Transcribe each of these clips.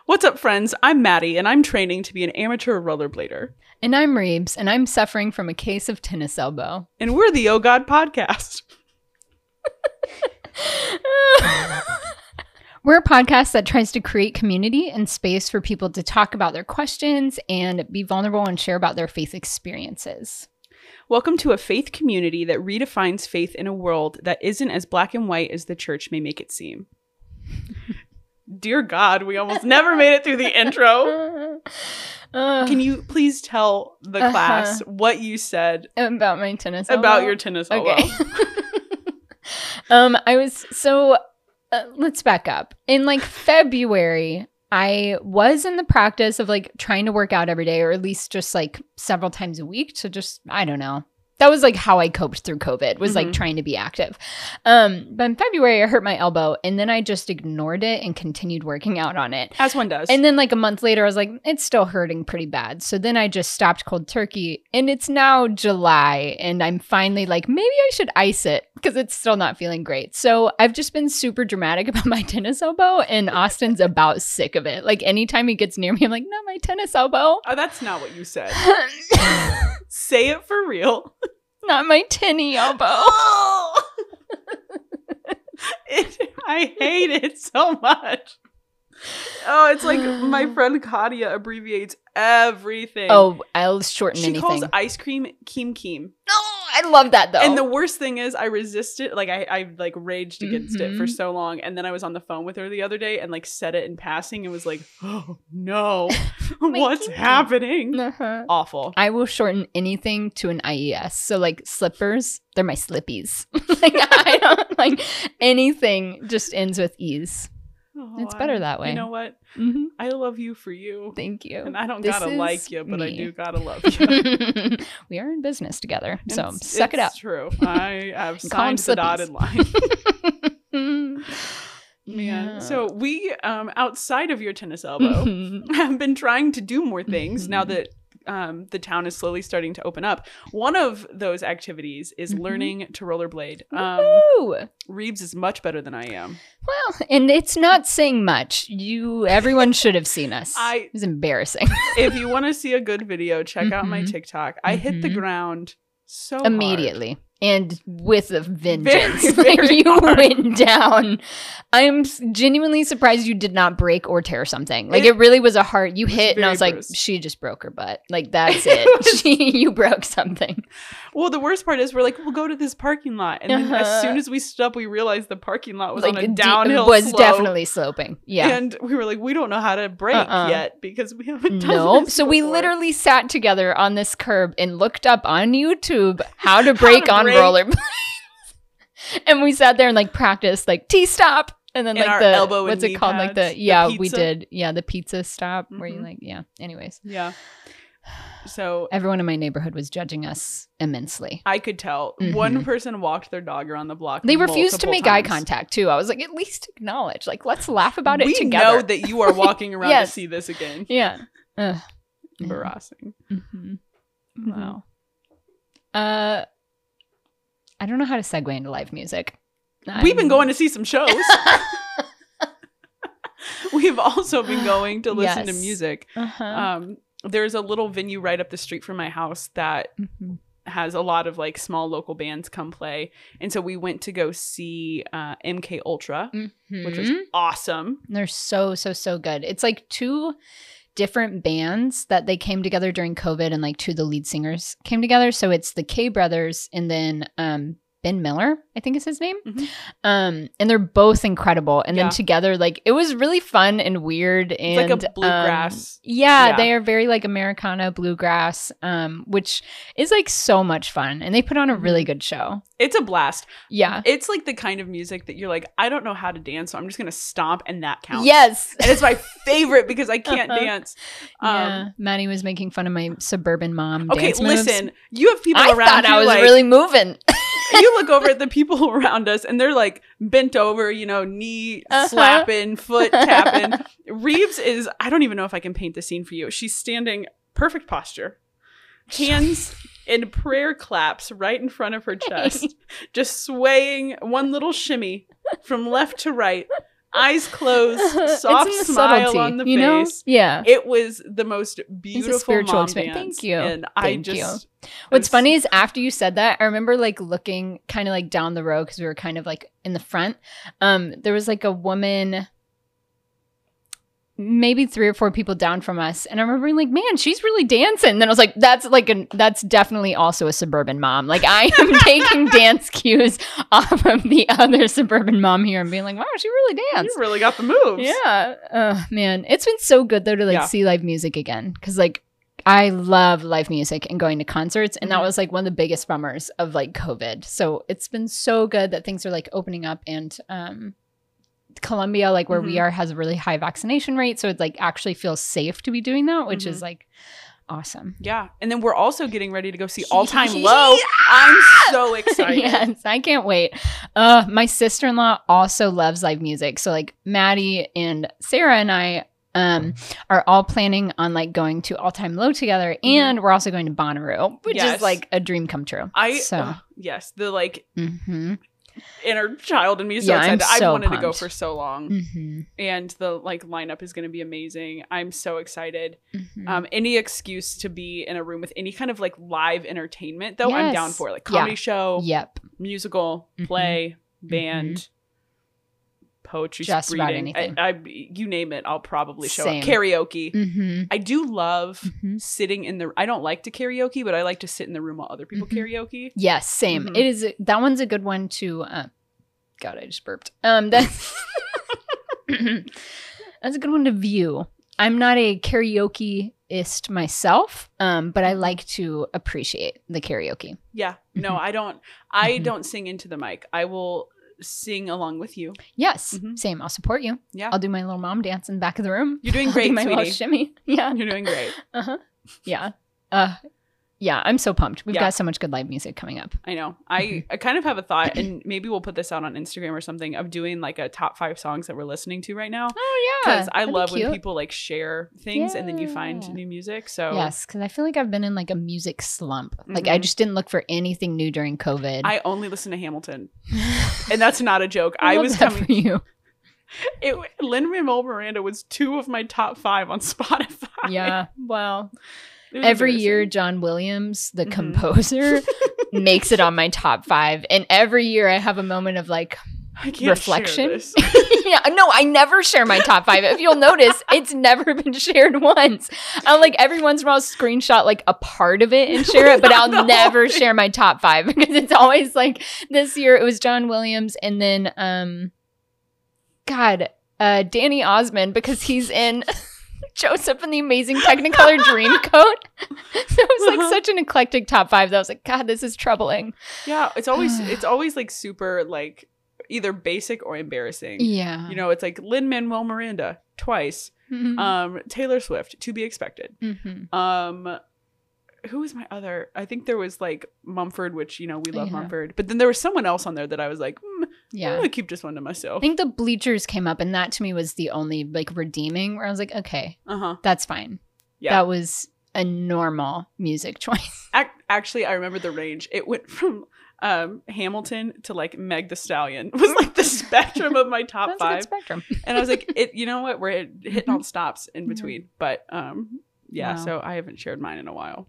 What's up, friends? I'm Maddie, and I'm training to be an amateur rollerblader. And I'm Reebs, and I'm suffering from a case of tennis elbow. And we're the Oh God Podcast. We're a podcast that tries to create community and space for people to talk about their questions and be vulnerable and share about their faith experiences. Welcome to a faith community that redefines faith in a world that isn't as black and white as the church may make it seem. Dear God, we almost never made it through the intro. Can you please tell the class what you said about my tennis elbow? About your tennis elbow. Okay. Let's back up. In February, I was in the practice of trying to work out every day, or at least just several times a week to just, I don't know. That was how I coped through COVID, was trying to be active. But in February, I hurt my elbow, and then I just ignored it and continued working out on it. As one does. And then a month later, I was like, it's still hurting pretty bad. So then I just stopped cold turkey, and it's now July, and I'm finally maybe I should ice it because it's still not feeling great. So I've just been super dramatic about my tennis elbow, and Austin's about sick of it. Anytime he gets near me, I'm like, not my tennis elbow. Oh, that's not what you said. Say it for real. Not my tinny elbow. I hate it so much. Oh, it's my friend Katia abbreviates everything. Oh, I'll shorten anything. She calls ice cream Keem. Oh, I love that though. And the worst thing is I resisted. I raged against it for so long. And then I was on the phone with her the other day and said it in passing and was like, oh no, what's happening? Awful. I will shorten anything to an IES. So slippers, they're my slippies. I don't anything just ends with ease. Oh, it's better that way. You know what? Mm-hmm. I love you for you. Thank you. And I don't gotta like you, but I do gotta love you. We are in business together, so suck it up. It's true. I have signed the dotted line. Man, yeah. so we, outside of your tennis elbow, have been trying to do more things now that the town is slowly starting to open up. One of those activities is learning to rollerblade. Reebs is much better than I am. Well, and it's not saying much. Everyone should have seen us. It was embarrassing. If you want to see a good video, check out my TikTok. I hit the ground so immediately. hard. And with a vengeance. Very, very you hard. went down. I'm genuinely surprised you did not break or tear something. It really was a hard, you hit and I was bruised. she just broke her butt. That's it. You broke something. Well, the worst part is we'll go to this parking lot. And then as soon as we stood up, we realized the parking lot was on a downhill slope. Definitely sloping. Yeah. And we were like, we don't know how to brake yet because we haven't done this So we before. literally sat together on this curb and looked up on YouTube how to brake on rollerblades. And we sat there and practiced T-stop. And then our the elbow what's and it called? knee We did. Yeah, the pizza stop where you anyways. Yeah. So everyone in my neighborhood was judging us immensely. I could tell. One person walked their dog around the block. They refused to make eye contact too. I was like, at least acknowledge. Let's laugh about it together. We know that you are walking around to see this again. Yeah. Embarrassing. Wow. I don't know how to segue into live music. We've been going to see some shows. We've also been going to listen to music. There's a little venue right up the street from my house that has a lot of small local bands come play. And so we went to go see MK Ultra, which was awesome. They're so good. It's two different bands that they came together during COVID, and two of the lead singers came together. So it's the K Brothers and then Ben Miller, I think is his name. And they're both incredible. And then together, it was really fun and weird. And it's a bluegrass. They are very Americana bluegrass, which is so much fun. And they put on a really good show. It's a blast. Yeah. It's the kind of music that you're like, I don't know how to dance, so I'm just going to stomp and that counts. Yes. And it's my favorite because I can't dance. Maddie was making fun of my suburban mom. Okay, dance moves. listen, you have people around I thought you I was really moving. You look over at the people around us and they're bent over, knee slapping, foot tapping. Reebs is, I don't even know if I can paint the scene for you. She's standing, perfect posture, hands in prayer claps right in front of her chest, just swaying one little shimmy from left to right, eyes closed, soft It's in the smile subtlety, on the you know? face. Yeah. It was the most It's beautiful a spiritual mom experience. dance. Thank you. And Thank you. I What's was- funny is after you said that, I remember like looking kind of like down the road because we were kind of like in the front. There was like a woman, maybe 3 or 4 people down from us, and I remember being like, "Man, she's really dancing." And then I was like, "That's definitely also a suburban mom. Like I am taking dance cues off of the other suburban mom here and being like, wow, she really danced." You really got the moves. Yeah. Man, it's been so good though to like Yeah. see live music again because like I love live music and going to concerts, and that Mhm. was like one of the biggest bummers of like COVID. So it's been so good that things are like opening up, and Colombia, like where we Mhm. are, has a really high vaccination rate, so it like actually feels safe to be doing that, which Mhm. is like awesome. Yeah. And then we're also getting ready to go see All Time Low. I'm so excited. Yes, I can't wait. My sister-in-law also loves live music. So like Maddie and Sarah and I are all planning on like going to All Time Low together, and we're also going to Bonnaroo, which Yes. is like a dream come true. Yes, the like Mm-hmm. inner child in me is so Yeah, I'm excited. so I've wanted to go pumped. for so long. Mm-hmm. And the like lineup is going to be amazing. I'm so excited. Mm-hmm. Any excuse to be in a room with any kind of like live entertainment though, I'm down Yes. for. Like comedy show, Yep. musical, Mhm. play, band, poetry, Just about reading. anything. I you name it, I'll probably show Same. up. Karaoke. Mm-hmm. I do love Mm-hmm. sitting in the I don't like to karaoke, but I like to sit in the room while other people Mhm. karaoke. Yes, same. Mhm. It is. That one's a good one to. God, I just burped. That's that's a good one to view. I'm not a karaokeist myself, but I like to appreciate the karaoke. Yeah. No, Mhm. I don't Mhm. don't sing into the mic. I will sing along with you. Yes, Mhm. same. I'll support you. Yeah. I'll do my little mom dance in the back of the room. You're doing I'll do great, my little sweetie. shimmy. Yeah. You're doing great. Uh-huh. Yeah. Yeah, I'm so pumped. We've Yeah. got so much good live music coming up. I know. Mm-hmm. I kind of have a thought, and maybe we'll put this out on Instagram or something, of doing like a top 5 songs that we're listening to right now. Oh Because I love when people like share things and then you find Yeah. new music. So Yes, because I feel like I've been in like a music slump. Like I Mhm. just didn't look for anything new during COVID. I only listen to Hamilton. And that's not a joke. I I love was that coming. for you. Lin-Manuel Miranda was 2 of my top 5 on Spotify. Yeah. Well, It was every year embarrassing. John Williams, the Mhm. composer, makes it on my top 5, and every year I have a moment of like I can't reflection. share this. yeah, no, I never share my top 5. If you'll notice, it's never been shared once. I'll like every once in a while screenshot like a part of it and share it, but Not I'll the whole never thing. share my top 5 because it's always like this year it was John Williams, and then Danny Osmond, because he's in Joseph and the Amazing Technicolor Dreamcoat. So it was like such an eclectic top 5 that I was like, God, this is troubling. Yeah, it's always like super like either basic or embarrassing. Yeah. You know, it's like Lin-Manuel Miranda twice. Mhm. Taylor Swift, to be expected. Mhm. Who was my other? I think there was like Mumford, which we love Yeah. Mumford. But then there was someone else on there that I was like, I'm Yeah. gonna keep this one to I myself. think the Bleachers came up, and that to me was the only like redeeming where I was like, okay, Uh-huh. that's fine. Yeah. That was a normal music choice. Actually, I remember the range. It went from Hamilton to like Meg the Stallion. It was like the spectrum of my top That's a good 5. spectrum. And I was like, you know what? We're hitting all the stops in Mhm. between. But yeah, Wow. so I haven't shared mine in a while.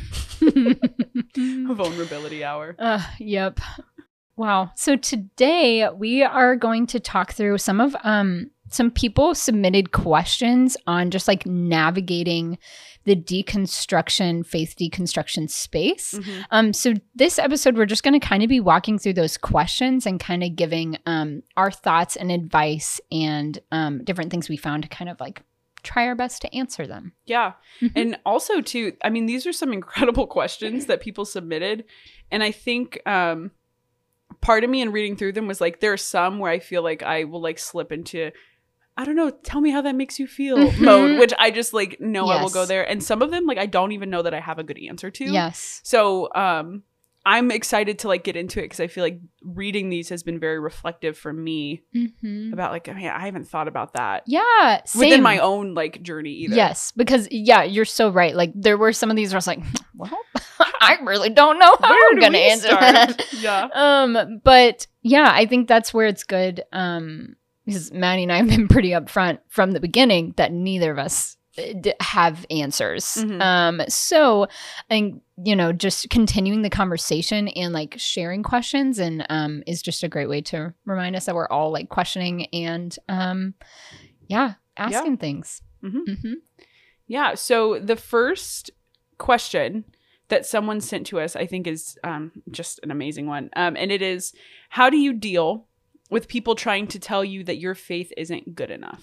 Vulnerability hour. Yep. Wow. So today we are going to talk through some people submitted questions on just like navigating the faith deconstruction space. Mhm. So this episode, we're just going to kind of be walking through those questions and kind of giving our thoughts and advice and different things we found to kind of like try our best to answer them. Yeah. Mhm. And also too, I mean, these are some incredible questions that people submitted. And I think part of me in reading through them was like, there are some where I feel like I will like slip into, I don't know, tell me how that makes you feel Mhm. mode, which I just like know I will Yes. go there. And some of them, like, I don't even know that I have a good answer to. Yes. So I'm excited to like get into it because I feel like reading these has been very reflective for me Mhm. about like, I haven't thought about that Yeah. Same. within my own like journey either. Yes, because you're so right. Like there were some of these where I was like, well, I really don't know how Where I'm do going to we answer start? that. Yeah. But yeah, I think that's where it's good. because Maddie and I have been pretty upfront from the beginning that neither of us have answers. So I think, just continuing the conversation and like sharing questions and is just a great way to remind us that we're all like questioning and asking things. Yeah. So the first question that someone sent to us, I think, is just an amazing one. And it is, how do you deal with people trying to tell you that your faith isn't good enough?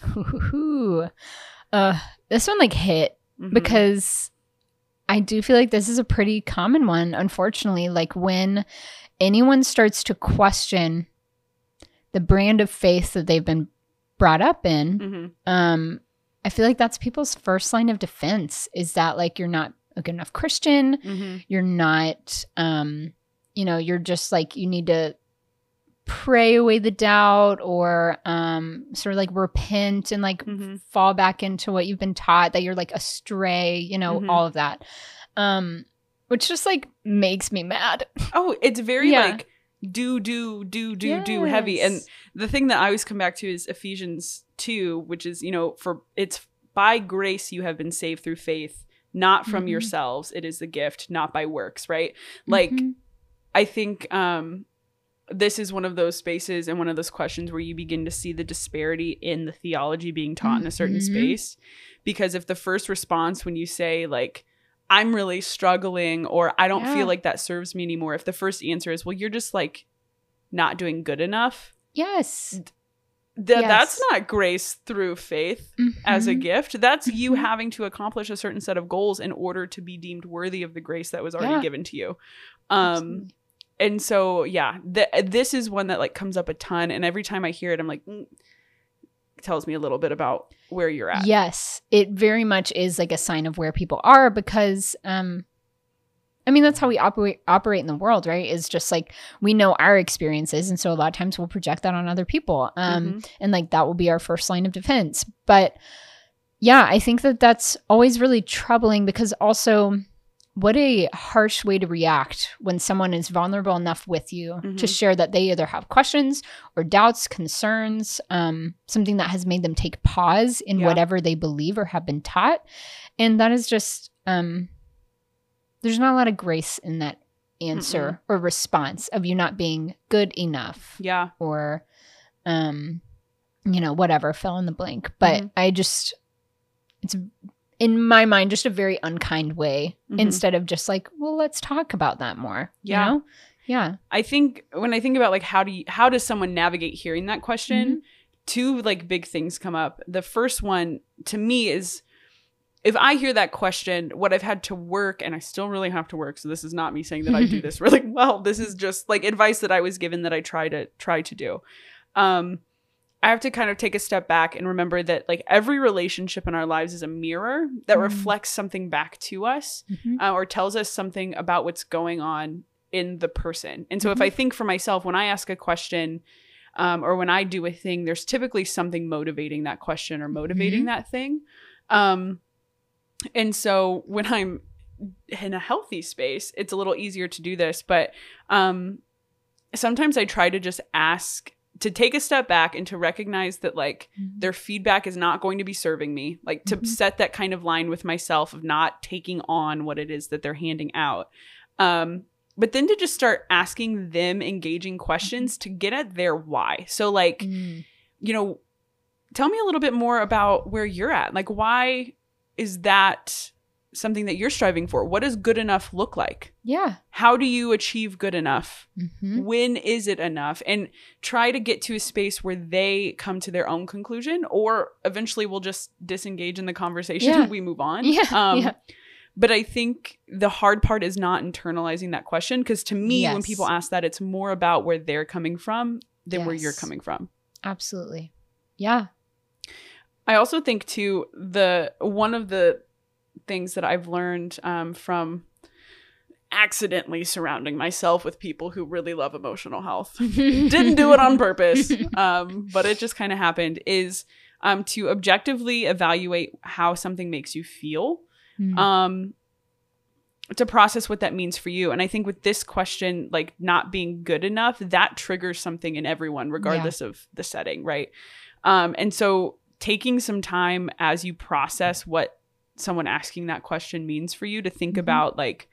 This one like hit because I do feel like this is a pretty common one, unfortunately. Like when anyone starts to question the brand of faith that they've been brought up in, I feel like that's people's first line of defense, is that like you're not a good enough Christian. You're not, you're just like, you need to pray away the doubt or sort of like repent and like fall back into what you've been taught, that you're like astray, all of that. Which just like makes me mad. Oh, it's very like do heavy. And the thing that I always come back to is Ephesians 2, which is, for it's by grace you have been saved through faith, not from yourselves. It is the gift, not by works, right? Like, I think this is one of those spaces and one of those questions where you begin to see the disparity in the theology being taught in a certain space. Because if the first response when you say like, I'm really struggling or I don't feel like that serves me anymore, if the first answer is, well, you're just like not doing good enough. Yes. That's not grace through faith as a gift. That's you having to accomplish a certain set of goals in order to be deemed worthy of the grace that was already given to you. And so, this is one that like comes up a ton. And every time I hear it, I'm like, it tells me a little bit about where you're at. Yes, it very much is like a sign of where people are because, that's how we operate in the world, right? Is just like we know our experiences. And so a lot of times we'll project that on other people. And like that will be our first line of defense. But yeah, I think that that's always really troubling because also what a harsh way to react when someone is vulnerable enough with you to share that they either have questions or doubts, concerns, something that has made them take pause in whatever they believe or have been taught. And that is just, there's not a lot of grace in that answer or response of you not being good enough. Yeah. Or, whatever, fill in the blank. But it's in my mind, just a very unkind way instead of just like, well, let's talk about that more. Yeah. You know? Yeah. I think when I think about like, how does someone navigate hearing that question? Two like big things come up. The first one to me is if I hear that question, what I've had to work, and I still really have to work. So this is not me saying that I do this really well. This is just like advice that I was given that I try to do. I have to kind of take a step back and remember that like every relationship in our lives is a mirror that reflects something back to us or tells us something about what's going on in the person. And so if I think for myself, when I ask a question or when I do a thing, there's typically something motivating that question or motivating that thing. And so when I'm in a healthy space, it's a little easier to do this. But sometimes I try to just ask to take a step back and to recognize that like their feedback is not going to be serving me, like to set that kind of line with myself of not taking on what it is that they're handing out. But then to just start asking them engaging questions to get at their why. So like, tell me a little bit more about where you're at. Like, why is that something that you're striving for? What does good enough look like? Yeah. How do you achieve good enough? When is it enough? And try to get to a space where they come to their own conclusion, or eventually we'll just disengage in the conversation and we move on. But I think the hard part is not internalizing that question, because to me, when people ask that, it's more about where they're coming from than where you're coming from. Absolutely. Yeah. I also think too, one of the things that I've learned from accidentally surrounding myself with people who really love emotional health, didn't do it on purpose, but it just kind of happened, is to objectively evaluate how something makes you feel, to process what that means for you. And I think with this question, like not being good enough, that triggers something in everyone, regardless of the setting, right? And so taking some time as you process what someone asking that question means for you to think about, like,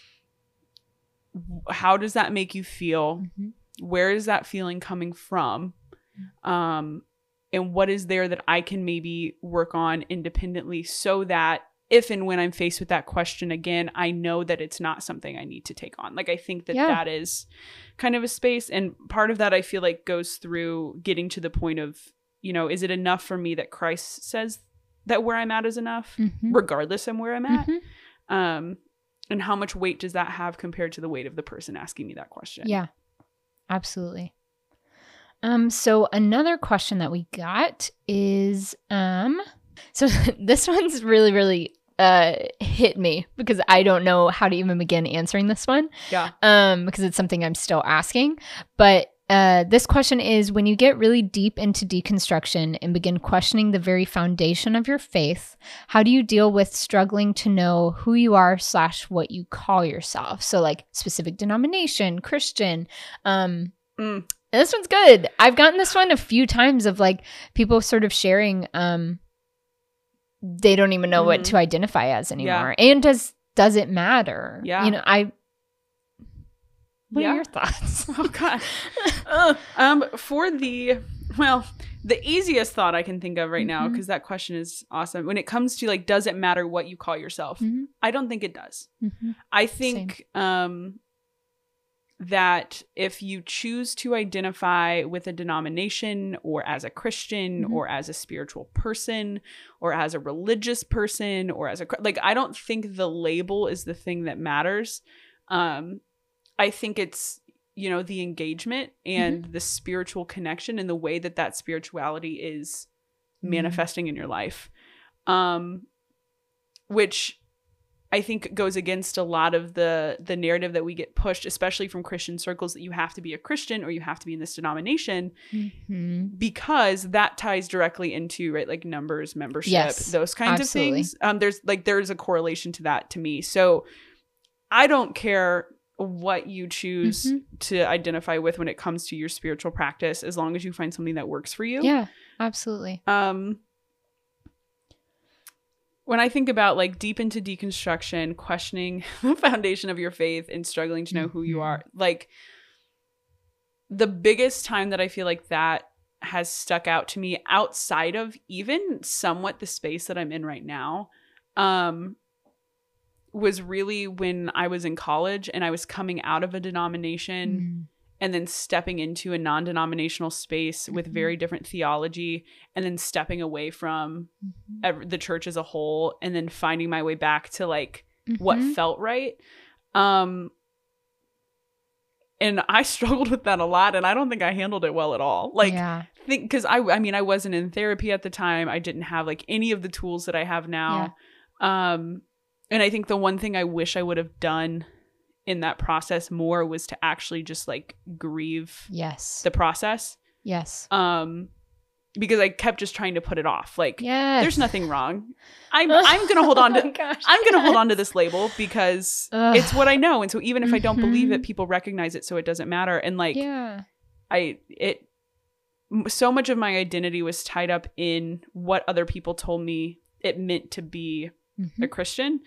how does that make you feel? Where is that feeling coming from? And what is there that I can maybe work on independently so that if and when I'm faced with that question again, I know that it's not something I need to take on. Like, I think that that is kind of a space. And part of that, I feel like, goes through getting to the point of, you know, is it enough for me that Christ says that where I'm at is enough, regardless of where I'm at? And how much weight does that have compared to the weight of the person asking me that question? Yeah, absolutely. So another question that we got is, so this one's really, really hit me because I don't know how to even begin answering this one. Yeah. Because it's something I'm still asking. But this question is, when you get really deep into deconstruction and begin questioning the very foundation of your faith, how do you deal with struggling to know who you are / what you call yourself? So like specific denomination, Christian. This one's good. I've gotten this one a few times of like people sort of sharing they don't even know what to identify as anymore. And does it matter? Yeah. You know, what are your thoughts? Oh God. The easiest thought I can think of right now, because that question is awesome. When it comes to like, does it matter what you call yourself? I don't think it does. I think that if you choose to identify with a denomination or as a Christian or as a spiritual person or as a religious person or as I don't think the label is the thing that matters. I think it's, you know, the engagement and the spiritual connection and the way that that spirituality is manifesting in your life, which I think goes against a lot of the narrative that we get pushed, especially from Christian circles, that you have to be a Christian or you have to be in this denomination, because that ties directly into, right, like numbers, membership, those kinds of things. There's a correlation to that to me. So I don't care what you choose to identify with when it comes to your spiritual practice, as long as you find something that works for you. Yeah, absolutely. When I think about like deep into deconstruction, questioning the foundation of your faith and struggling to know who you are, like the biggest time that I feel like that has stuck out to me outside of even somewhat the space that I'm in right now, was really when I was in college and I was coming out of a denomination and then stepping into a non-denominational space with very different theology, and then stepping away from the church as a whole, and then finding my way back to like what felt right. And I struggled with that a lot, and I don't think I handled it well at all. Because I mean, I wasn't in therapy at the time. I didn't have like any of the tools that I have now. And I think the one thing I wish I would have done in that process more was to actually just like grieve the process. Because I kept just trying to put it off. Like, there's nothing wrong. I'm gonna hold on to hold on to this label because it's what I know. And so even if I don't believe it, people recognize it, so it doesn't matter. And like so much of my identity was tied up in what other people told me it meant to be a Christian.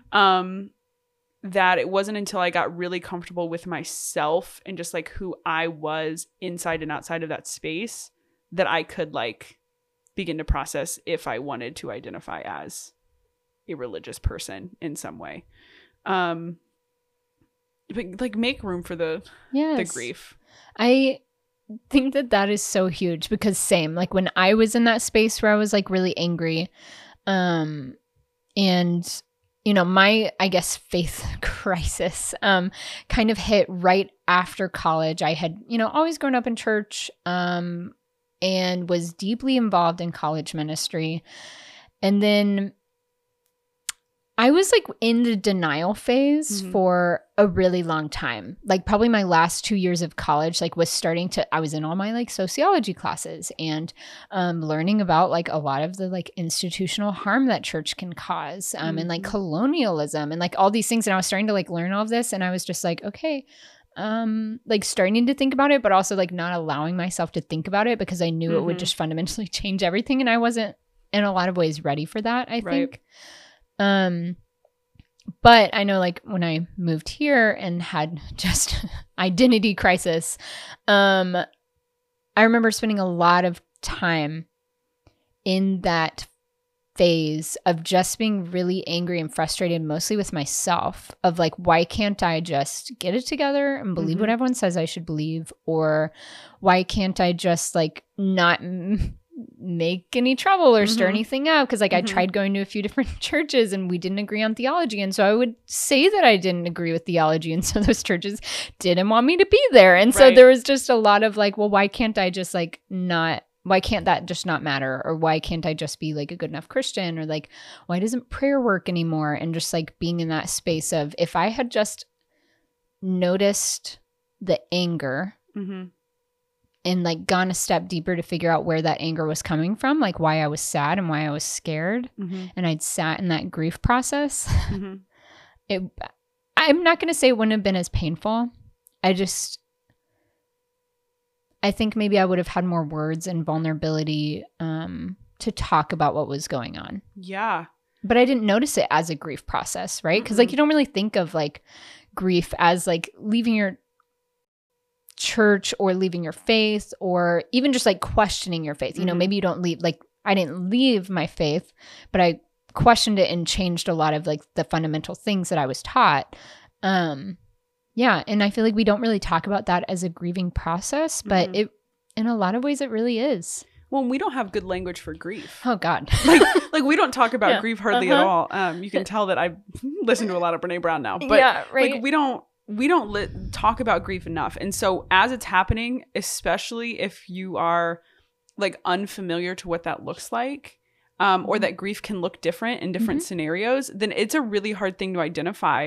That it wasn't until I got really comfortable with myself and just like who I was inside and outside of that space that I could like begin to process if I wanted to identify as a religious person in some way. But like make room for the grief. I think that is so huge because same, like when I was in that space where I was like really angry, and you know, my, I guess, faith crisis kind of hit right after college. I had, you know, always grown up in church and was deeply involved in college ministry. And then I was like in the denial phase for a really long time. Like probably my last 2 years of college, like I was in all my like sociology classes and learning about like a lot of the like institutional harm that church can cause and like colonialism and like all these things. And I was starting to like learn all of this. And I was just like, okay, like starting to think about it, but also like not allowing myself to think about it because I knew it would just fundamentally change everything. And I wasn't in a lot of ways ready for that, I think. But I know like when I moved here and had just identity crisis, I remember spending a lot of time in that phase of just being really angry and frustrated, mostly with myself, of like, why can't I just get it together and believe what everyone says I should believe? Or why can't I just like not make any trouble or stir anything up? Because like I tried going to a few different churches and we didn't agree on theology. And so I would say that I didn't agree with theology. And so those churches didn't want me to be there. And so there was just a lot of like, well, why can't I just like not, why can't that just not matter? Or why can't I just be like a good enough Christian? Or like, why doesn't prayer work anymore? And just like being in that space of, if I had just noticed the anger and like gone a step deeper to figure out where that anger was coming from, like why I was sad and why I was scared, and I'd sat in that grief process, I'm not going to say it wouldn't have been as painful. I think maybe I would have had more words and vulnerability to talk about what was going on. Yeah. But I didn't notice it as a grief process, right? Because like you don't really think of like grief as like leaving your church or leaving your faith or even just like questioning your faith. You know, maybe you don't leave, like I didn't leave my faith, but I questioned it and changed a lot of like the fundamental things that I was taught. Yeah. And I feel like we don't really talk about that as a grieving process, but it, in a lot of ways, it really is. Well, we don't have good language for grief. Oh God. like we don't talk about grief hardly at all. You can tell that I listen to a lot of Brene Brown now, but like we don't talk about grief enough. And so as it's happening, especially if you are like unfamiliar to what that looks like, or that grief can look different in different scenarios, then it's a really hard thing to identify.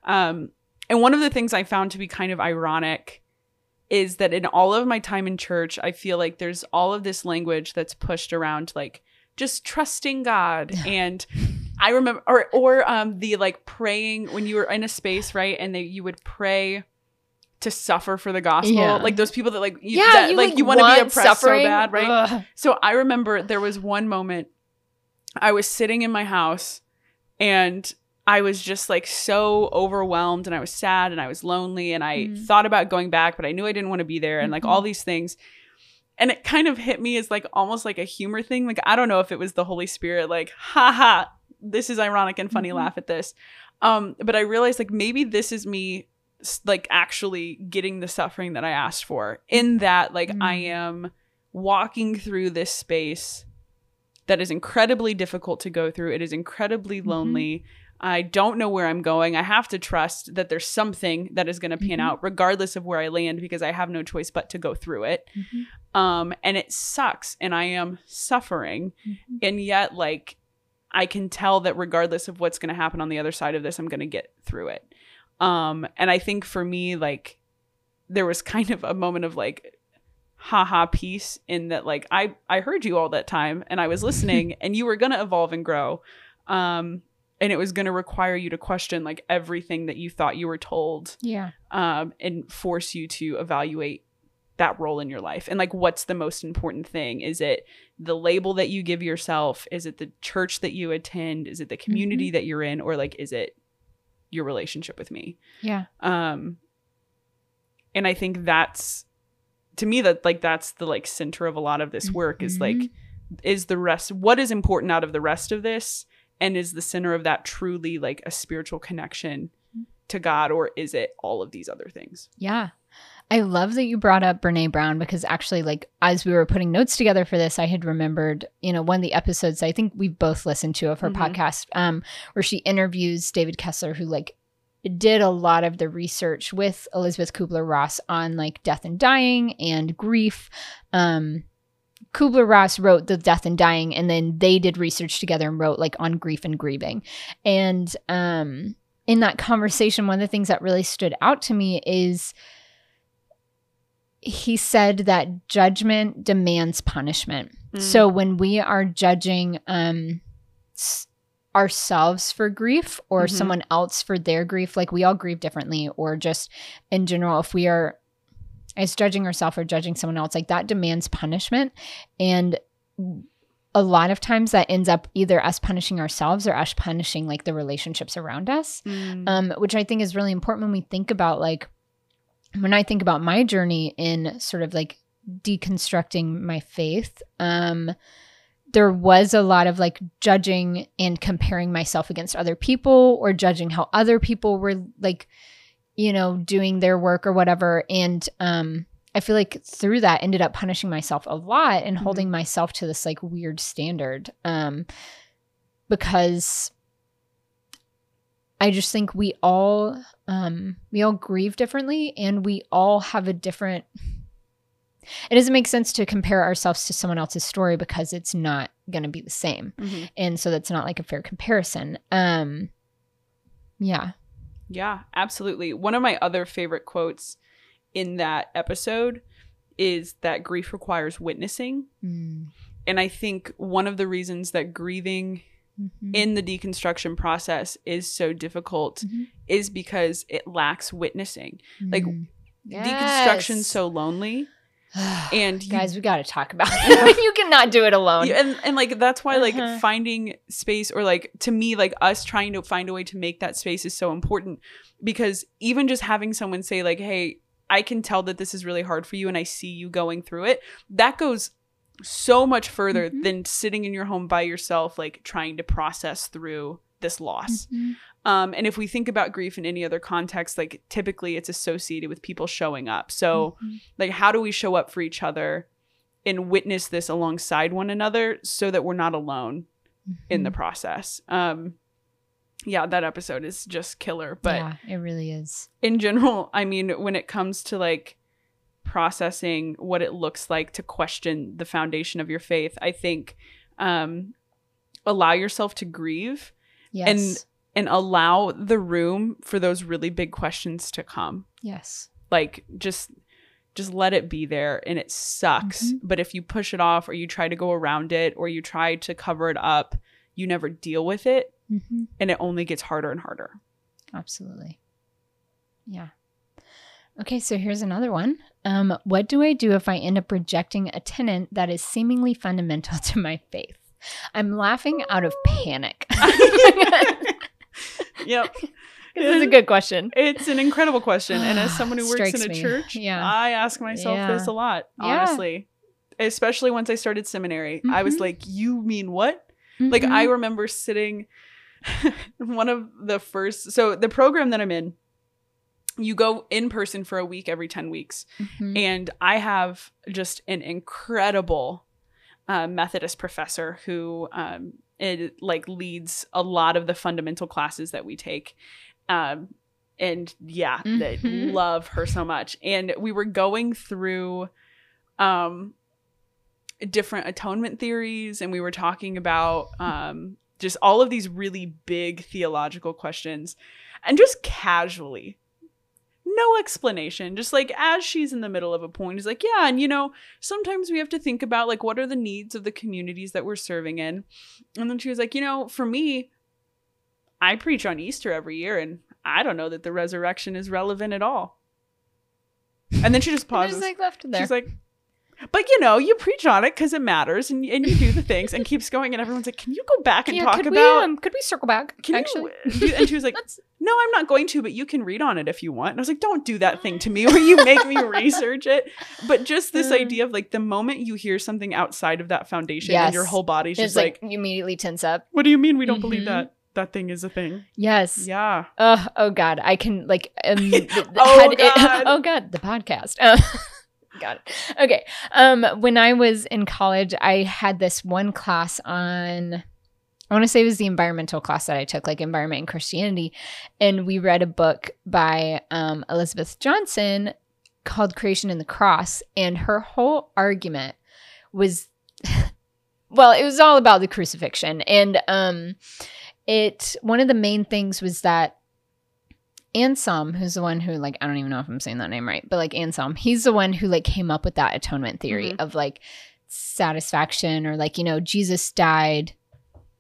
And one of the things I found to be kind of ironic is that in all of my time in church, I feel like there's all of this language that's pushed around like just trusting God. And I remember, or the like praying when you were in a space, right? And you would pray to suffer for the gospel. Yeah. Like those people that like, you want to be oppressed suffering so bad, right? Ugh. So I remember there was one moment I was sitting in my house and I was just like so overwhelmed and I was sad and I was lonely and I thought about going back, but I knew I didn't want to be there and like all these things. And it kind of hit me as like almost like a humor thing. Like, I don't know if it was the Holy Spirit, like, haha, this is ironic and funny, laugh at this. But I realized like maybe this is me like actually getting the suffering that I asked for, in that like I am walking through this space that is incredibly difficult to go through. It is incredibly lonely. I don't know where I'm going. I have to trust that there's something that is going to pan out regardless of where I land, because I have no choice but to go through it. And it sucks and I am suffering. And yet like I can tell that regardless of what's going to happen on the other side of this, I'm going to get through it. And I think for me, like there was kind of a moment of like, haha peace, in that like I heard you all that time and I was listening and you were going to evolve and grow. And it was going to require you to question like everything that you thought you were told. Yeah. And force you to evaluate that role in your life. And like, what's the most important thing? Is it the label that you give yourself? Is it the church that you attend? Is it the community that you're in? Or like, is it your relationship with me? Yeah. And I think that's, to me, that like, that's the like center of a lot of this work is like, is the rest, what is important out of the rest of this? And is the center of that truly like a spiritual connection to God, or is it all of these other things? Yeah. I love that you brought up Brene Brown, because actually like as we were putting notes together for this, I had remembered, you know, one of the episodes I think we both listened to of her podcast, where she interviews David Kessler, who like did a lot of the research with Elisabeth Kubler-Ross on like death and dying and grief. Kubler-Ross wrote The Death and Dying, and then they did research together and wrote like on grief and grieving. And in that conversation, one of the things that really stood out to me is he said that judgment demands punishment. So when we are judging ourselves for grief or Mhm. someone else for their grief. Like we all grieve differently, or just in general, if we are as judging ourselves or judging someone else, like that demands punishment. And a lot of times that ends up either us punishing ourselves or us punishing like the relationships around us, which I think is really important when we think about like, when I think about my journey in sort of like deconstructing my faith, there was a lot of like judging and comparing myself against other people, or judging how other people were like, you know, doing their work or whatever. And I feel like through that ended up punishing myself a lot and holding myself to this like weird standard, because I just think we all grieve differently, and we all have a different. It doesn't make sense to compare ourselves to someone else's story because it's not going to be the same. Mm-hmm. And so that's not like a fair comparison. Yeah. Yeah, absolutely. One of my other favorite quotes in that episode is that grief requires witnessing. And I think one of the reasons that grieving in the deconstruction process is so difficult is because it lacks witnessing. Like deconstruction's so lonely. And guys, we got to talk about it. You cannot do it alone. And like that's why like finding space, or like to me like us trying to find a way to make that space is so important, because even just having someone say like, hey, I can tell that this is really hard for you and I see you going through it, that goes so much further than sitting in your home by yourself like trying to process through this loss. And if we think about grief in any other context, like typically it's associated with people showing up. So like, how do we show up for each other and witness this alongside one another so that we're not alone in the process? Yeah, that episode is just killer. But yeah, it really is. In general, I mean, when it comes to like processing what it looks like to question the foundation of your faith, I think allow yourself to grieve. Yes. And allow the room for those really big questions to come. Yes. Like just let it be there, and it sucks. But if you push it off, or you try to go around it, or you try to cover it up, you never deal with it. And it only gets harder and harder. Absolutely. Yeah. Okay, so here's another one. What do I do if I end up rejecting a tenet that is seemingly fundamental to my faith? I'm laughing out of panic. Yep. This is a good question. It's an incredible question. And as someone who works in a church, I ask myself this a lot, honestly. Especially once I started seminary. I was like, you mean what? Like, I remember sitting one of the first, so the program that I'm in, you go in person for a week every 10 weeks. And I have just an incredible Methodist professor who it like leads a lot of the fundamental classes that we take. And yeah, they love her so much. And we were going through different atonement theories, and we were talking about just all of these really big theological questions, and just casually, no explanation, just like as she's in the middle of a point, he's like, yeah, and you know, sometimes we have to think about like what are the needs of the communities that we're serving in. And then she was like, you know, for me, I preach on Easter every year, and I don't know that the resurrection is relevant at all. And then she just pauses. Just like left it there. She's like, but you know, you preach on it because it matters, and you do the things, and keeps going. And everyone's like, can you go back and talk about? Could we circle back? Actually, and she was like, no, I'm not going to, but you can read on it if you want. And I was like, don't do that thing to me where you make me research it. But just this idea of like the moment you hear something outside of that foundation, and your whole body's just like you immediately tense up. What do you mean we don't believe that thing is a thing? Yes. Yeah. Oh God, I can like. God. Oh God, the podcast. Got it. Okay. When I was in college, I had this one class on, I want to say it was the environmental class that I took, like Environment and Christianity. And we read a book by Elizabeth Johnson called Creation and the Cross. And her whole argument was, well, it was all about the crucifixion. And one of the main things was that Anselm, who's the one who, like, I don't even know if I'm saying that name right, but like Anselm, he's the one who like came up with that atonement theory of like satisfaction, or like, you know, Jesus died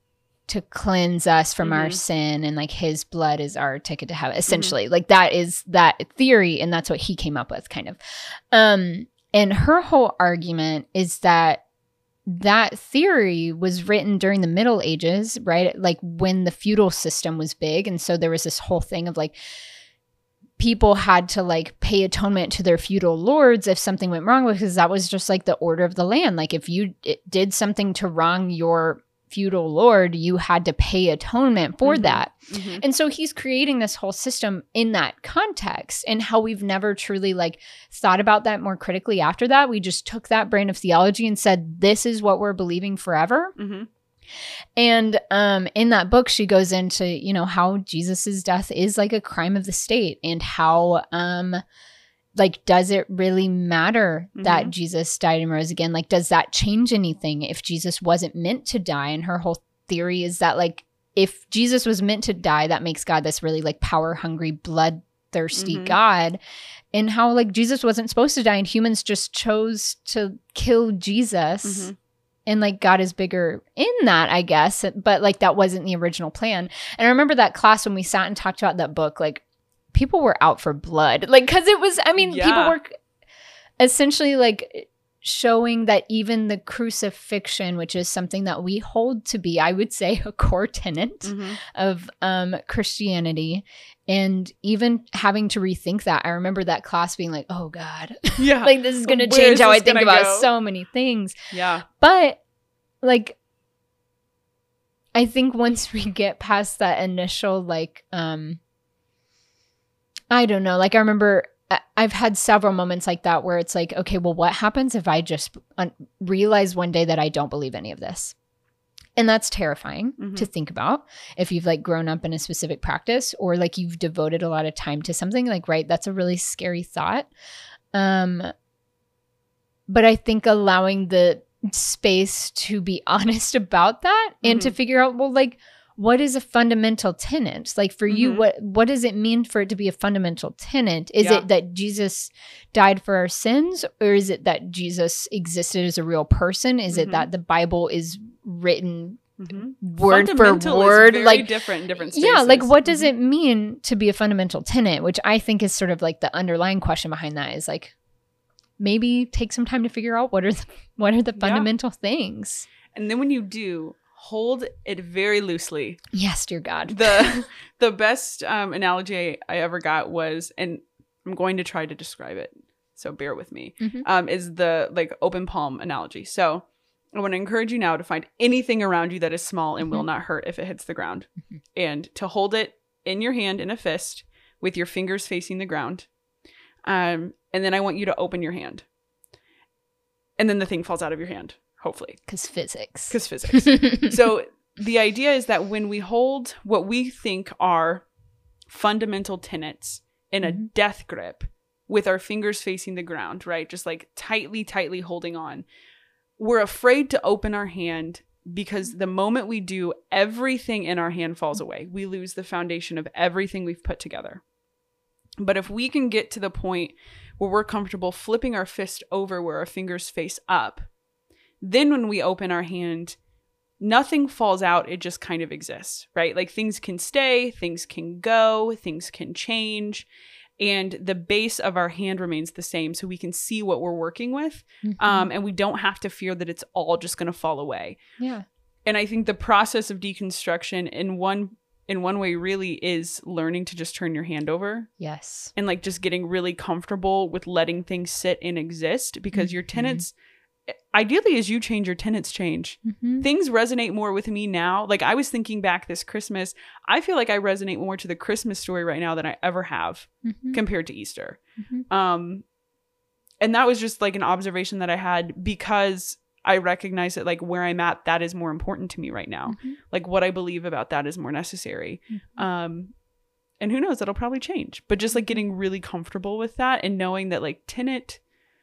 to cleanse us from our sin, and like his blood is our ticket to heaven. Essentially, like that is that theory, and that's what he came up with, kind of. And her whole argument is that theory was written during the Middle Ages, right? Like when the feudal system was big, and so there was this whole thing of like people had to like pay atonement to their feudal lords if something went wrong, because that was just like the order of the land. Like if you did something to wrong your feudal lord, you had to pay atonement for that. And so he's creating this whole system in that context, and how we've never truly like thought about that more critically after that. We just took that brand of theology and said, this is what we're believing forever. And in that book, she goes into, you know, how Jesus's death is like a crime of the state, and how like, does it really matter that Jesus died and rose again? Like, does that change anything if Jesus wasn't meant to die? And her whole theory is that, like, if Jesus was meant to die, that makes God this really, like, power-hungry, bloodthirsty God. And how, like, Jesus wasn't supposed to die, and humans just chose to kill Jesus. And, like, God is bigger in that, I guess. But, like, that wasn't the original plan. And I remember that class when we sat and talked about that book, like, people were out for blood, like, because it was, I mean, people were essentially like showing that even the crucifixion, which is something that we hold to be, I would say, a core tenet of Christianity, and even having to rethink that. I remember that class being like, oh God, like this is going to change how I think about so many things. But like, I think once we get past that initial, like, I don't know. Like, I remember I've had several moments like that where it's like, okay, well, what happens if I just realize one day that I don't believe any of this? And that's terrifying to think about if you've like grown up in a specific practice, or like you've devoted a lot of time to something, like, right? That's a really scary thought. But I think allowing the space to be honest about that and to figure out, well, like, what is a fundamental tenet? Like for you, what does it mean for it to be a fundamental tenet? Is it that Jesus died for our sins, or is it that Jesus existed as a real person? Is it that the Bible is written word for word? Like different in different spaces. Yeah, like what does it mean to be a fundamental tenet? Which I think is sort of like the underlying question behind that is like, maybe take some time to figure out what are the fundamental things. And then when you do, hold it very loosely. Yes, dear God. The best analogy I ever got was, and I'm going to try to describe it, so bear with me, is the like open palm analogy. So I want to encourage you now to find anything around you that is small and will not hurt if it hits the ground, and to hold it in your hand in a fist with your fingers facing the ground. And then I want you to open your hand, and then the thing falls out of your hand. Hopefully. Because physics. So the idea is that when we hold what we think are fundamental tenets in a death grip with our fingers facing the ground, right? Just like tightly holding on, we're afraid to open our hand, because the moment we do, everything in our hand falls away. We lose the foundation of everything we've put together. But if we can get to the point where we're comfortable flipping our fist over where our fingers face up, then when we open our hand, nothing falls out. It just kind of exists, right? Like things can stay, things can go, things can change. And the base of our hand remains the same, so we can see what we're working with. And we don't have to fear that it's all just going to fall away. Yeah. And I think the process of deconstruction in one way really is learning to just turn your hand over. Yes. And like just getting really comfortable with letting things sit and exist, because your tenets, ideally, as you change, your tenets change. Things resonate more with me now. Like I was thinking back this Christmas, I feel like I resonate more to the Christmas story right now than I ever have compared to Easter. And that was just like an observation that I had, because I recognize that like where I'm at, that is more important to me right now. Like what I believe about that is more necessary. And who knows, that'll probably change. But just like getting really comfortable with that and knowing that like tenet,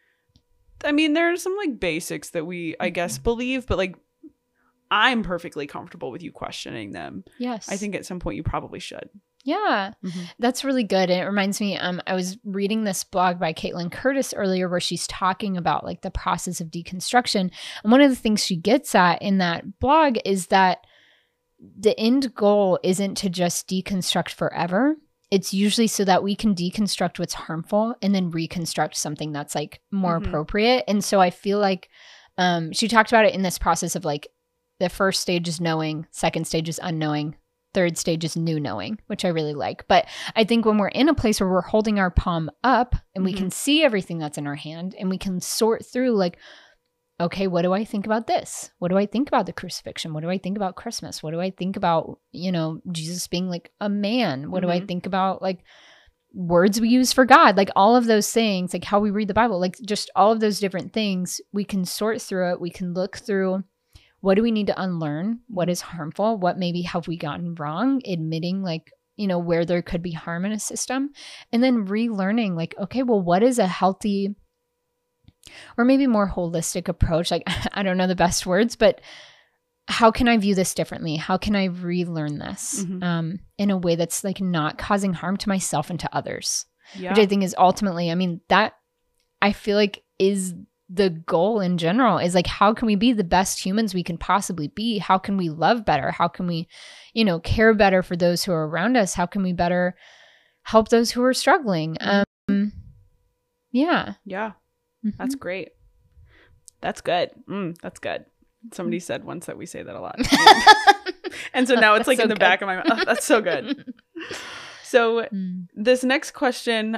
I mean, there are some like basics that we, I guess, believe, but like I'm perfectly comfortable with you questioning them. Yes. I think at some point you probably should. Yeah, that's really good. And it reminds me, I was reading this blog by Caitlin Curtis earlier where she's talking about like the process of deconstruction. And one of the things she gets at in that blog is that the end goal isn't to just deconstruct forever. It's usually so that we can deconstruct what's harmful and then reconstruct something that's like more appropriate. And so I feel like she talked about it in this process of like the first stage is knowing, second stage is unknowing, third stage is new knowing, which I really like. But I think when we're in a place where we're holding our palm up and we can see everything that's in our hand and we can sort through like, okay, what do I think about this? What do I think about the crucifixion? What do I think about Christmas? What do I think about, you know, Jesus being like a man? What do I think about like words we use for God? Like all of those things, like how we read the Bible, like just all of those different things, we can sort through it. We can look through what do we need to unlearn? What is harmful? What maybe have we gotten wrong? Admitting like, you know, where there could be harm in a system, and then relearning like, okay, well, what is a healthy or maybe more holistic approach? Like, I don't know the best words, but how can I view this differently? How can I relearn this in a way that's like not causing harm to myself and to others? Which I think is ultimately, I mean, that I feel like is the goal in general, is like, how can we be the best humans we can possibly be? How can we love better? How can we, you know, care better for those who are around us? How can we better help those who are struggling? Yeah. That's great. That's good. That's good. Somebody said once that we say that a lot. And so now it's like so in the back of my mind. Oh, that's so good. So this next question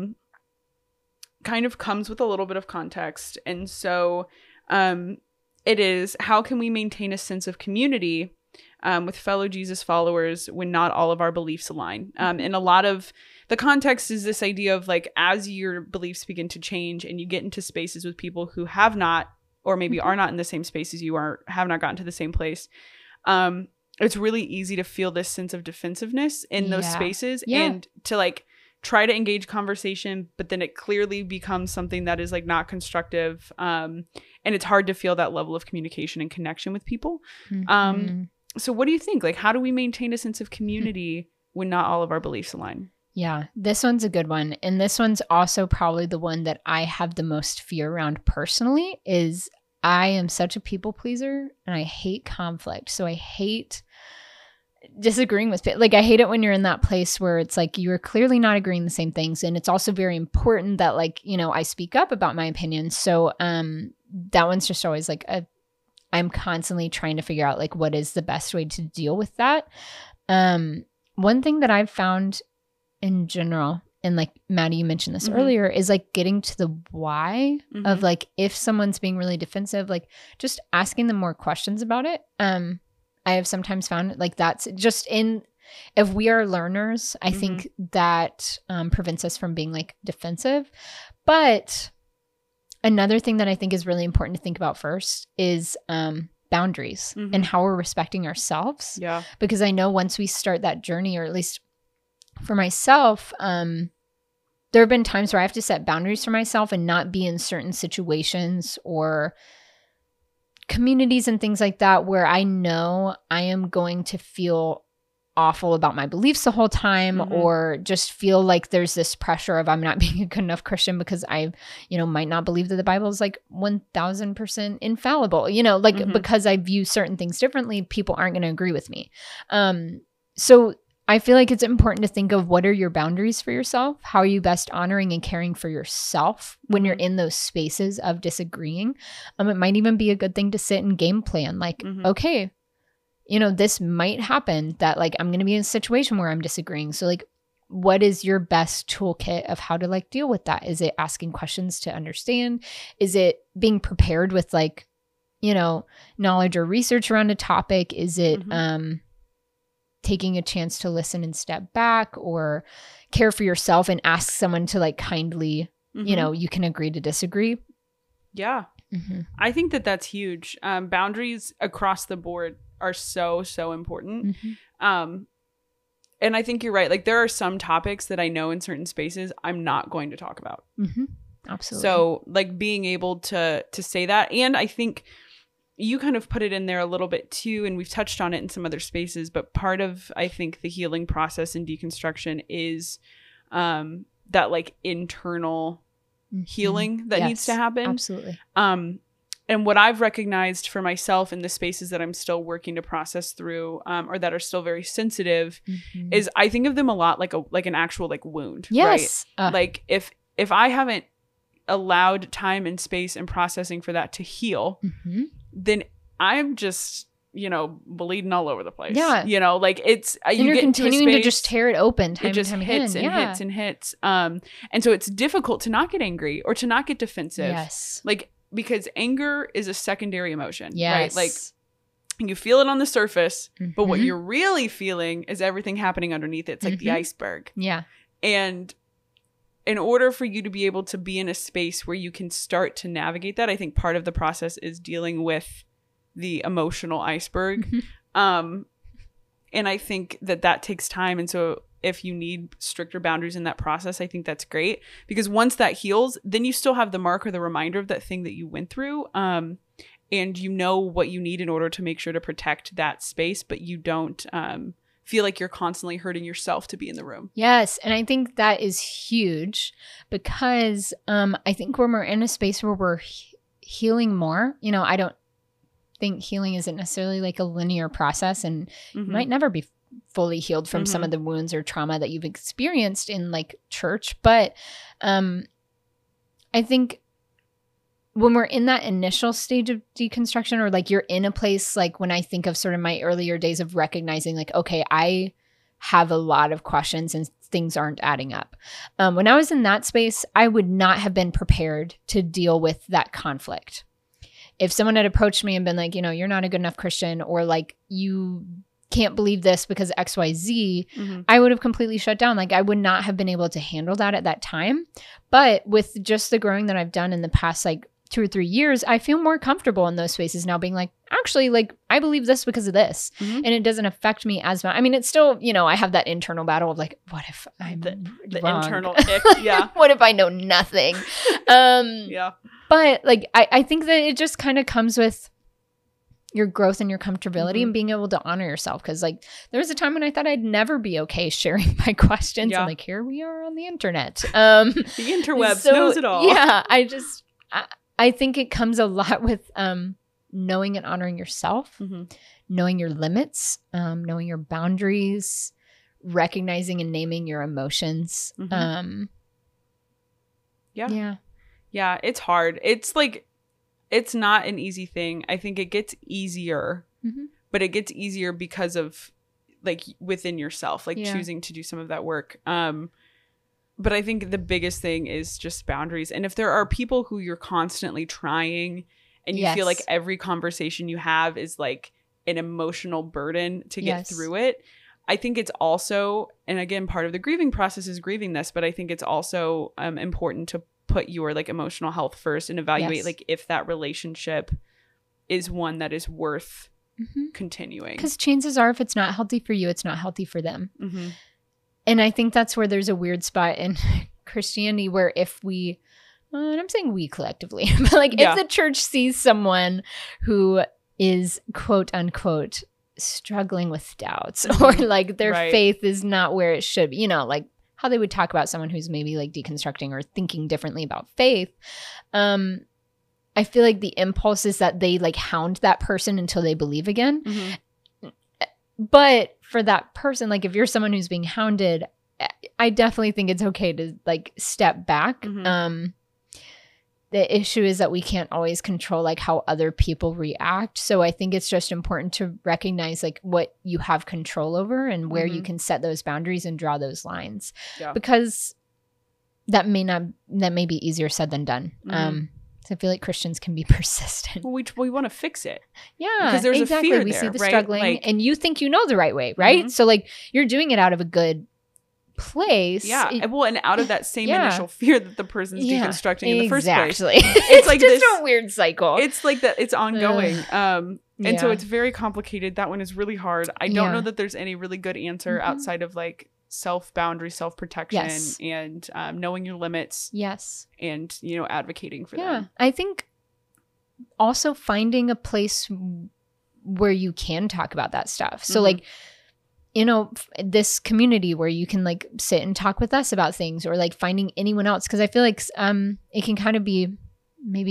kind of comes with a little bit of context. And so it is, how can we maintain a sense of community with fellow Jesus followers when not all of our beliefs align? And a lot of the context is this idea of like, as your beliefs begin to change and you get into spaces with people who have not, or maybe are not in the same space as you are, have not gotten to the same place. It's really easy to feel this sense of defensiveness in those spaces and to like try to engage conversation, but then it clearly becomes something that is like not constructive. And it's hard to feel that level of communication and connection with people. So what do you think? Like, how do we maintain a sense of community when not all of our beliefs align? Yeah, this one's a good one. And this one's also probably the one that I have the most fear around personally, is I am such a people pleaser and I hate conflict. So I hate disagreeing with people. Like, I hate it when you're in that place where it's like you're clearly not agreeing the same things. And it's also very important that, like, you know, I speak up about my opinions. So that one's just always like I'm constantly trying to figure out like what is the best way to deal with that. One thing that I've found in general, and like Maddie, you mentioned this earlier, is like getting to the why of like, if someone's being really defensive, like just asking them more questions about it. I have sometimes found like that's just if we are learners, I think that prevents us from being like defensive. But another thing that I think is really important to think about first is boundaries and how we're respecting ourselves. Yeah. Because I know once we start that journey, or at least for myself, there have been times where I have to set boundaries for myself and not be in certain situations or communities and things like that where I know I am going to feel awful about my beliefs the whole time, or just feel like there's this pressure of I'm not being a good enough Christian because I, you know, might not believe that the Bible is like 1000% infallible, you know, like because I view certain things differently, people aren't going to agree with me. So I feel like it's important to think of what are your boundaries for yourself? How are you best honoring and caring for yourself when you're in those spaces of disagreeing? It might even be a good thing to sit and game plan, like, okay, you know, this might happen that like I'm going to be in a situation where I'm disagreeing. So like, what is your best toolkit of how to like deal with that? Is it asking questions to understand? Is it being prepared with like, you know, knowledge or research around a topic? Is it taking a chance to listen and step back, or care for yourself and ask someone to like kindly, you know, you can agree to disagree? Yeah. I think that that's huge. Boundaries across the board are so important. And I think you're right. Like, there are some topics that I know in certain spaces I'm not going to talk about. Absolutely. So like being able to say that. And I think you kind of put it in there a little bit too, and we've touched on it in some other spaces, but part of, I think, the healing process and deconstruction is that like internal healing that needs to happen. Absolutely. And what I've recognized for myself in the spaces that I'm still working to process through, or that are still very sensitive, is I think of them a lot like an actual like wound. Yes. Right? Like if I haven't allowed time and space and processing for that to heal, then I'm just, bleeding all over the place. Yeah. Like it's and you're continuing to just tear it open time it just and time hits again. and hits and hits. And so it's difficult to not get angry or to not get defensive. Yes. Like, because anger is a secondary emotion. Yes. Right? Like you feel it on the surface, but what you're really feeling is everything happening underneath it. It's like the iceberg. Yeah. And in order for you to be able to be in a space where you can start to navigate that, I think part of the process is dealing with the emotional iceberg. And I think that takes time. And so if you need stricter boundaries in that process, I think that's great, because once that heals, then you still have the mark or the reminder of that thing that you went through. And you know what you need in order to make sure to protect that space, but you don't feel like you're constantly hurting yourself to be in the room. Yes. And I think that is huge, because I think when we're in a space where we're healing more, I don't think healing isn't necessarily like a linear process, and you might never be fully healed from some of the wounds or trauma that you've experienced in like church. But I think when we're in that initial stage of deconstruction, or like you're in a place, like when I think of sort of my earlier days of recognizing like, okay, I have a lot of questions and things aren't adding up. When I was in that space, I would not have been prepared to deal with that conflict. If someone had approached me and been like, you're not a good enough Christian, or like you can't believe this because XYZ, I would have completely shut down. Like I would not have been able to handle that at that time. But with just the growing that I've done in the past like 2 or 3 years, I feel more comfortable in those spaces now, being like, actually, like I believe this because of this. And it doesn't affect me as much. I mean, it's still, I have that internal battle of like, what if I'm the wrong? internal ick, yeah. What if I know nothing? Yeah. But like, I think that it just kind of comes with your growth and your comfortability and being able to honor yourself. Cause like there was a time when I thought I'd never be okay sharing my questions. And like, here we are on the internet. The interwebs knows it all. Yeah. I think it comes a lot with knowing and honoring yourself, knowing your limits, knowing your boundaries, recognizing and naming your emotions. Yeah, it's hard. It's like, it's not an easy thing. I think it gets easier, but it gets easier because of like within yourself, like choosing to do some of that work. But I think the biggest thing is just boundaries. And if there are people who you're constantly trying and you feel like every conversation you have is like an emotional burden to get through it, I think it's also, and again, part of the grieving process is grieving this, but I think it's also important to put your like emotional health first and evaluate like if that relationship is one that is worth continuing. Because chances are, if it's not healthy for you, it's not healthy for them. And I think that's where there's a weird spot in Christianity where if we, and I'm saying we collectively, but like if the church sees someone who is quote unquote struggling with doubts or like their faith is not where it should be, like how they would talk about someone who's maybe like deconstructing or thinking differently about faith. I feel like the impulse is that they like hound that person until they believe again. But for that person, like if you're someone who's being hounded, I definitely think it's okay to like step back. The issue is that we can't always control like how other people react. So I think it's just important to recognize like what you have control over and where you can set those boundaries and draw those lines, because that may be easier said than done. So I feel like Christians can be persistent. Well, we want to fix it. Yeah, because there's exactly. a fear we there, see the right? struggling, like, and you think you know the right way, right? So like you're doing it out of a good place. Yeah, well, and out of that same initial fear that the person's deconstructing in the first place. It's like just a weird cycle. It's like that. It's ongoing. And so it's very complicated. That one is really hard. I don't know that there's any really good answer outside of like self-boundary, self-protection, and knowing your limits. And, advocating for them. I think also finding a place where you can talk about that stuff. So like, this community where you can like sit and talk with us about things, or like finding anyone else. Cause I feel like it can kind of be maybe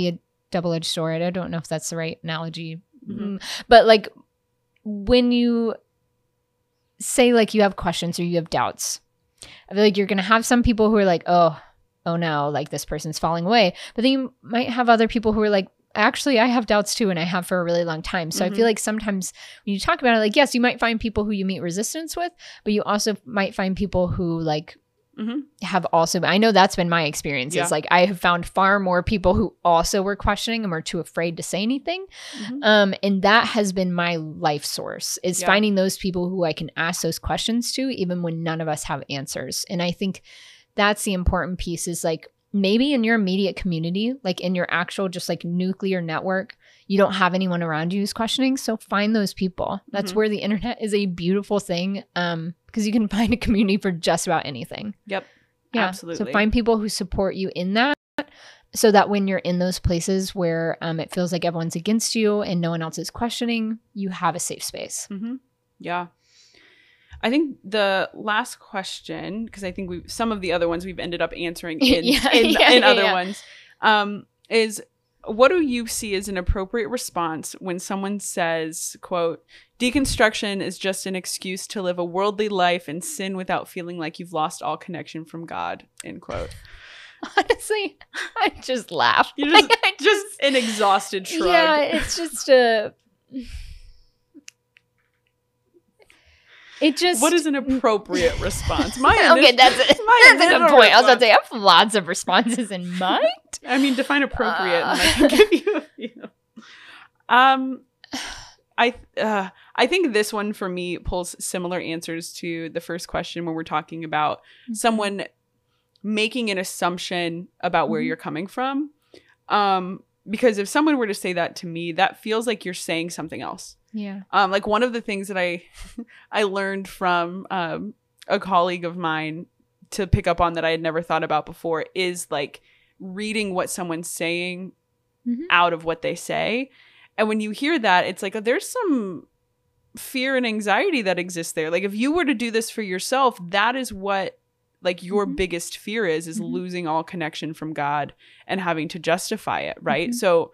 double-edged sword. I don't know if that's the right analogy. Mhm. But like when you say like you have questions or you have doubts, I feel like you're going to have some people who are like, oh no, like this person's falling away. But then you might have other people who are like, actually, I have doubts too, and I have for a really long time. So I feel like sometimes when you talk about it, like, yes, you might find people who you meet resistance with, but you also might find people who like have also, I know that's been my experience. Yeah. Is like I have found far more people who also were questioning and were too afraid to say anything. And that has been my life source, is finding those people who I can ask those questions to, even when none of us have answers. And I think that's the important piece, is like, maybe in your immediate community, like in your actual just like nuclear network, you don't have anyone around you who's questioning. So find those people. That's where the internet is a beautiful thing, because you can find a community for just about anything. Yep. Yeah. Absolutely. So find people who support you in that, so that when you're in those places where it feels like everyone's against you and no one else is questioning, you have a safe space. Yeah. I think the last question, because I think some of the other ones we've ended up answering in other ones, is, what do you see as an appropriate response when someone says, quote, deconstruction is just an excuse to live a worldly life and sin without feeling like you've lost all connection from God, end quote. Honestly, I just laugh. You just an exhausted shrug. Yeah, it's just a... What is an appropriate response? Okay, that's a good point. I was about to say, I have lots of responses in mind. I mean, define appropriate, and I can give you a few. I think this one for me pulls similar answers to the first question when we're talking about someone making an assumption about where you're coming from. Because if someone were to say that to me, that feels like you're saying something else. Yeah. Like one of the things that I learned from a colleague of mine to pick up on that I had never thought about before is like reading what someone's saying out of what they say. And when you hear that, it's like, there's some fear and anxiety that exists there. Like if you were to do this for yourself, that is what like your biggest fear is losing all connection from God and having to justify it. Right. So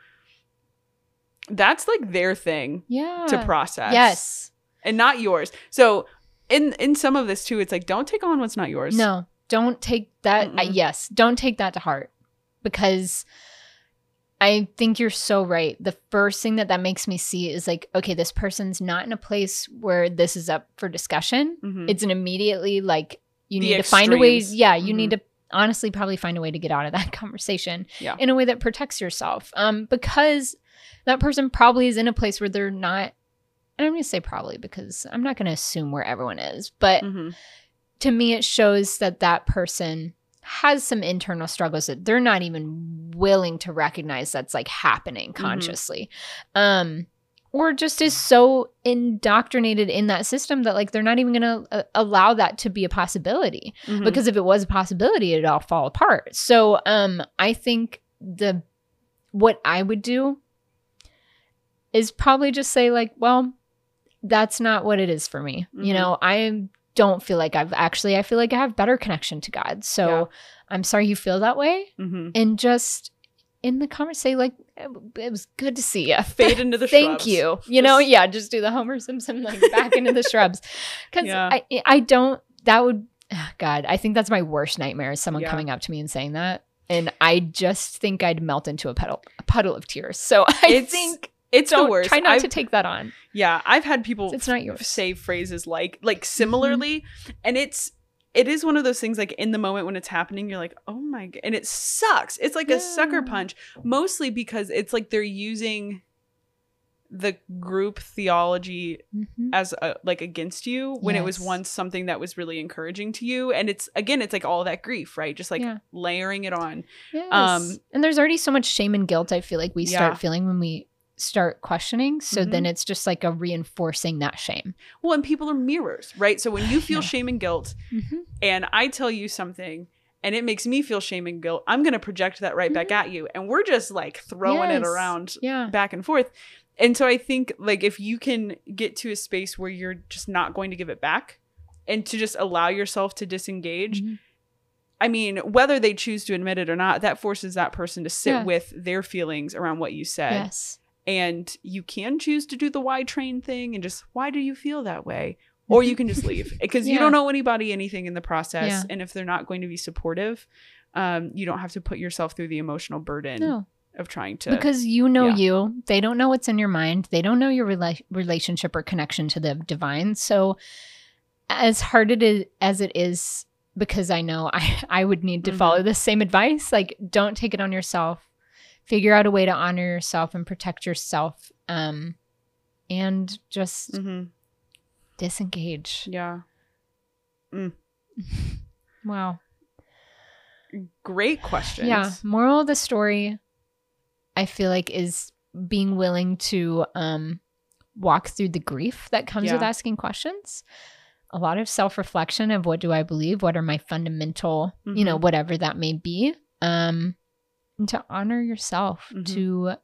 that's like their thing to process. Yes. And not yours. So in some of this too, it's like, don't take on what's not yours. No, don't take that. Yes. Don't take that to heart, because I think you're so right. The first thing that makes me see is like, okay, this person's not in a place where this is up for discussion. It's an immediately like, you need to find a way. Yeah. You need to honestly probably find a way to get out of that conversation in a way that protects yourself. Because that person probably is in a place where they're not, and I'm going to say probably because I'm not going to assume where everyone is, but to me, it shows that that person has some internal struggles that they're not even willing to recognize that's like happening consciously. Or just is so indoctrinated in that system that like they're not even going to allow that to be a possibility. Because if it was a possibility, it'd all fall apart. So I think what I would do is probably just say like, well, that's not what it is for me. You know, I don't feel like I feel like I have better connection to God. So I'm sorry you feel that way. And just in the conversation, like, it was good to see you. Fade into the Thank shrubs. you. You know, just do the Homer Simpson, like back into the shrubs. Because I don't, that would, God, I think that's my worst nightmare, is someone coming up to me and saying that. And I just think I'd melt into a puddle of tears. So I think it's the worst. Try not to take that on. Yeah. I've had people it's not yours. say phrases like similarly. And it is one of those things, like in the moment when it's happening, you're like, oh my God. And it sucks. It's like a sucker punch, mostly because it's like they're using the group theology as like against you when it was once something that was really encouraging to you. And it's like all that grief, right? Just like layering it on. Yes. And there's already so much shame and guilt I feel like we start feeling when we start questioning. So then it's just like a reinforcing that shame. Well, and people are mirrors, right? So when you feel shame and guilt and I tell you something and it makes me feel shame and guilt, I'm going to project that right back at you. And we're just like throwing it around back and forth. And so I think like if you can get to a space where you're just not going to give it back and to just allow yourself to disengage, I mean, whether they choose to admit it or not, that forces that person to sit Yeah. with their feelings around what you said. Yes. And you can choose to do the why train thing and just, why do you feel that way? Or you can just leave, because you Yeah. don't owe anybody anything in the process. Yeah. And if they're not going to be supportive, you don't have to put yourself through the emotional burden No. of trying to. Because you know Yeah. you. They don't know what's in your mind. They don't know your relationship or connection to the divine. So as hard as it is, because I know I would need to Mhm. follow the same advice, like, don't take it on yourself. Figure out a way to honor yourself and protect yourself. And just Mhm. disengage. Yeah. Wow. Great questions. Yeah. Moral of the story, I feel like, is being willing to walk through the grief that comes with Yeah. asking questions. A lot of self-reflection of, what do I believe? What are my fundamental, Mhm. whatever that may be. And to honor yourself, Mhm. to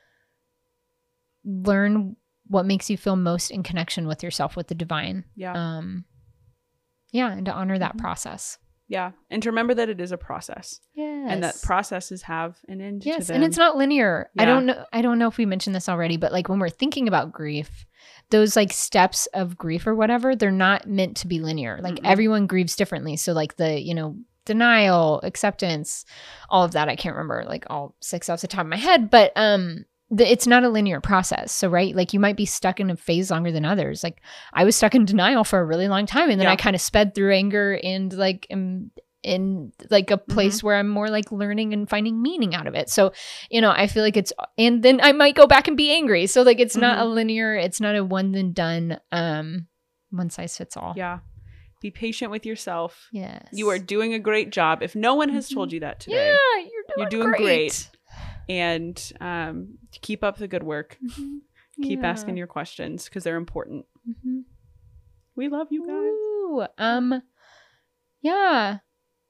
learn what makes you feel most in connection with yourself, with the divine. Yeah. And to honor that Mhm. process. Yeah. And to remember that it is a process. Yes. And that processes have an end to Yes, them. and it's not linear. Yeah. I don't know if we mentioned this already, but like, when we're thinking about grief, those like steps of grief or whatever, they're not meant to be linear. Like, Mm-mm. everyone grieves differently. So like the, denial, acceptance, all of that, I can't remember like all 6 off the top of my head, but it's not a linear process. So, right, like, you might be stuck in a phase longer than others. Like, I was stuck in denial for a really long time, and then Yeah. I kind of sped through anger and like am in like a place where I'm more like learning and finding meaning out of it. So, I feel like and then I might go back and be angry. So like, it's not a linear, it's not a one and done, one size fits all. Yeah. Be patient with yourself. Yes. You are doing a great job. If no one has told you that today, Yeah, you're doing great. And keep up the good work. Mhm. Keep Yeah. asking your questions, because they're important. Mhm. We love you guys. Woo. Yeah.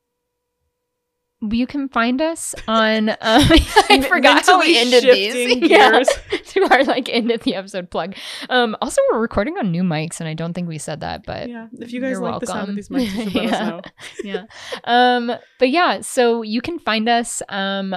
You can find us on I forgot how we ended shifting these. Yeah. gears. To our like end of the episode plug. Also, we're recording on new mics, and I don't think we said that, but Yeah. If you guys you're like the sound of welcome. these mics, you should let us know. Yeah. But yeah, so you can find us on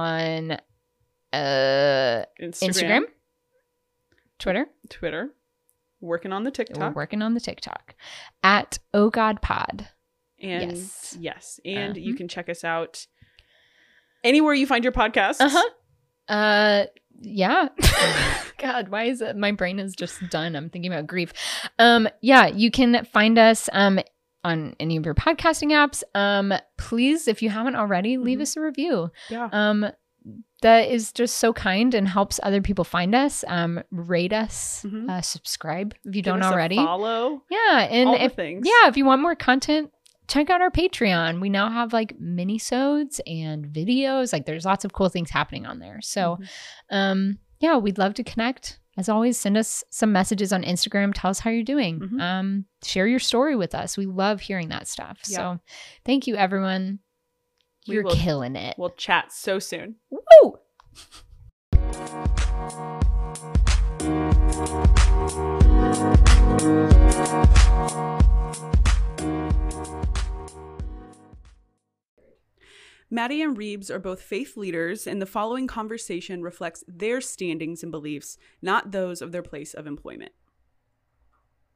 Instagram, Twitter. Twitter. Working on the We're TikTok. working on the TikTok at Oh God Pod. And Yes. And you can check us out anywhere you find your podcasts. Yeah. God, why is it? My brain is just done. I'm thinking about grief. Yeah, you can find us on any of your podcasting apps. Please, if you haven't already, leave us a review. Yeah. That is just so kind and helps other people find us. Rate us, Mhm. subscribe if you Give don't us a already. follow. Yeah, and All the if things. if you want more content, check out our Patreon. We now have like mini-sodes and videos. Like, there's lots of cool things happening on there. So, yeah, we'd love to connect. As always, send us some messages on Instagram. Tell us how you're doing. Mhm. Share your story with us. We love hearing that stuff. Yeah. So, thank you, everyone. We You're will- killing it. We'll chat so soon. Woo! Maddie and Reebs are both faith leaders, and the following conversation reflects their standings and beliefs, not those of their place of employment.